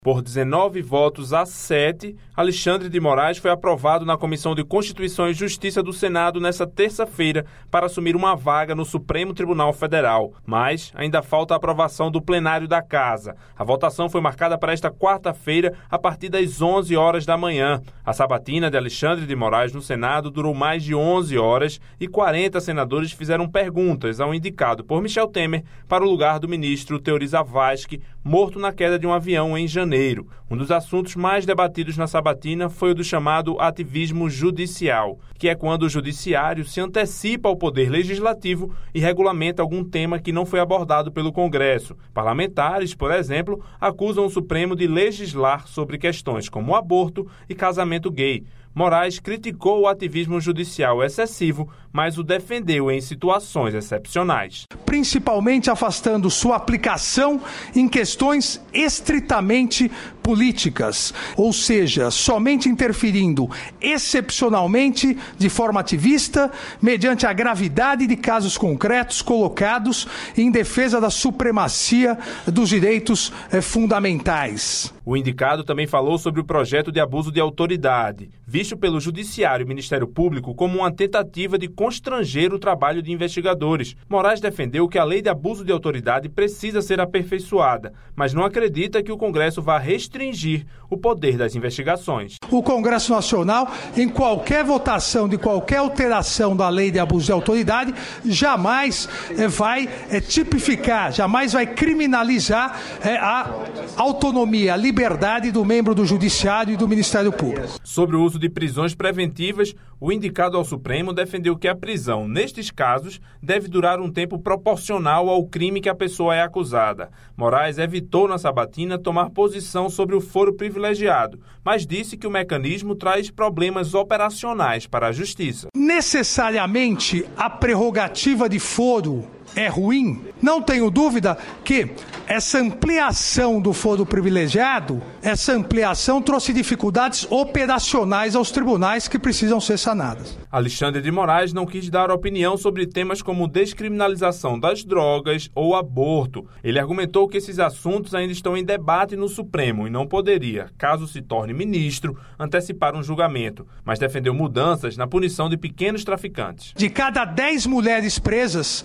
Por 19 votos a 7, Alexandre de Moraes foi aprovado na Comissão de Constituição e Justiça do Senado nesta terça-feira para assumir uma vaga no Supremo Tribunal Federal. Mas ainda falta a aprovação do plenário da Casa. A votação foi marcada para esta quarta-feira, a partir das 11 horas da manhã. A sabatina de Alexandre de Moraes no Senado durou mais de 11 horas e 40 senadores fizeram perguntas ao indicado por Michel Temer para o lugar do ministro Teori Zavascki, morto na queda de um avião em janeiro. Um dos assuntos mais debatidos na sabatina foi o do chamado ativismo judicial, que é quando o judiciário se antecipa ao poder legislativo e regulamenta algum tema que não foi abordado pelo Congresso. Parlamentares, por exemplo, acusam o Supremo de legislar sobre questões como aborto e casamento gay. Moraes criticou o ativismo judicial excessivo, mas o defendeu em situações excepcionais. Principalmente afastando sua aplicação em questões estritamente políticas, ou seja, somente interferindo excepcionalmente de forma ativista, mediante a gravidade de casos concretos colocados em defesa da supremacia dos direitos fundamentais. O indicado também falou sobre o projeto de abuso de autoridade, visto pelo Judiciário e Ministério Público como uma tentativa de constranger o trabalho de investigadores. Moraes defendeu que a lei de abuso de autoridade precisa ser aperfeiçoada, mas não acredita que o Congresso vá restringir o poder das investigações. O Congresso Nacional, em qualquer votação de qualquer alteração da lei de abuso de autoridade, jamais vai tipificar, jamais vai criminalizar a autonomia, a liberdade do membro do Judiciário e do Ministério Público. Sobre o uso de prisões preventivas, o indicado ao Supremo defendeu que a prisão, nestes casos, deve durar um tempo proporcional ao crime que a pessoa é acusada. Moraes evitou na sabatina tomar posição sobre o foro privilegiado, mas disse que o mecanismo traz problemas operacionais para a Justiça. Necessariamente a prerrogativa de foro é ruim? Não tenho dúvida que essa ampliação do foro privilegiado, essa ampliação trouxe dificuldades operacionais aos tribunais que precisam ser sanadas. Alexandre de Moraes não quis dar opinião sobre temas como descriminalização das drogas ou aborto. Ele argumentou que esses assuntos ainda estão em debate no Supremo e não poderia, caso se torne ministro, antecipar um julgamento, mas defendeu mudanças na punição de pequenos traficantes. De cada 10 mulheres presas,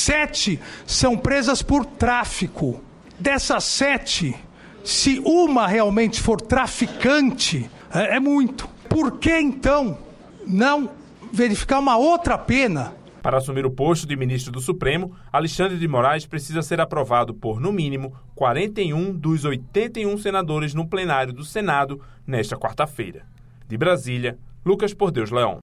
7 são presas por tráfico. Dessas 7, se uma realmente for traficante, é muito. Por que, então, não verificar uma outra pena? Para assumir o posto de ministro do Supremo, Alexandre de Moraes precisa ser aprovado por, no mínimo, 41 dos 81 senadores no plenário do Senado nesta quarta-feira. De Brasília, Lucas Por Deus Leão.